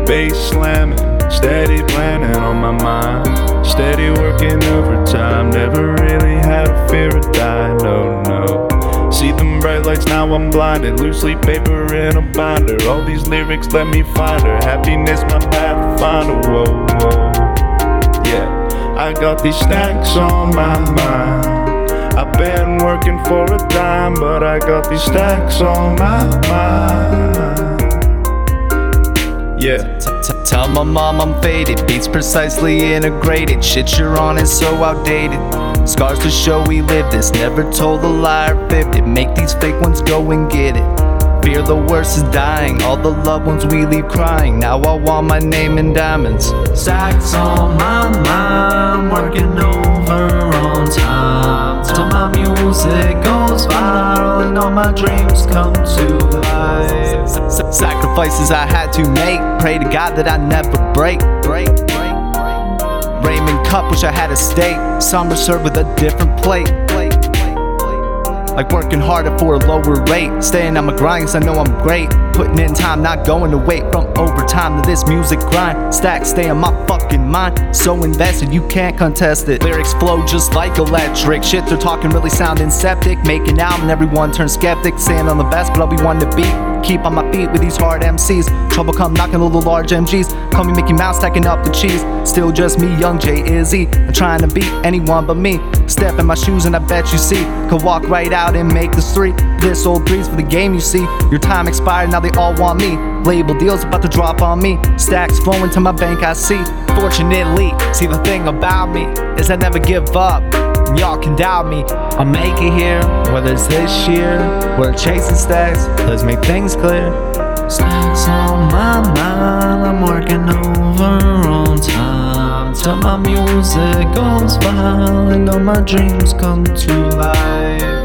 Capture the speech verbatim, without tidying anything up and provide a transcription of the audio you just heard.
bass slamming, steady planning on my mind, steady working overtime, never really had a fear of dying, no, no. See them bright lights, now I'm blinded, loosely paper in a binder, all these lyrics let me find her, happiness my pathfinder, whoa, whoa. Yeah, I got these stacks on my mind, I've been working for a dime, but I got these stacks on my mind. Yeah. Tell my mom I'm faded, beats precisely integrated, shit you're on is so outdated. Scars to show we lived this, never told a lie or fibbed it. Make these fake ones go and get it. Fear the worst is dying, all the loved ones we leave crying. Now I want my name in diamonds. Stacks on my mind, working over on time, till my music goes viral and all my dreams come to life. Sacrifices I had to make, pray to God that I never break. break, break. Raymond Cup, wish I had a steak, summer served with a different plate. Like working harder for a lower rate, staying on my grind cause I know I'm great. Putting in time, not going to wait. From overtime to this music grind, stacks stay on my fucking mind, so invested you can't contest it. Lyrics flow just like electric, shit they're talking really sounding septic. Make an album, everyone turns skeptic, saying I'm the best but I'll be one to beat. Keep on my feet with these hard M Cs, trouble come knocking little large M Gs. Call me Mickey Mouse stacking up the cheese, still just me, young Jay Izzy. I'm trying to beat anyone but me, step in my shoes and I bet you see, could walk right out and make this three. This old three's for the game you see, your time expired now they all want me. Label deals about to drop on me, stacks flowing to my bank I see. Fortunately, see the thing about me is I never give up, and y'all can doubt me. I'll make it here, whether it's this year, we're chasing stacks, let's make things clear. Stacks on my mind, I'm working over on time, till my music goes viral and all my dreams come to life.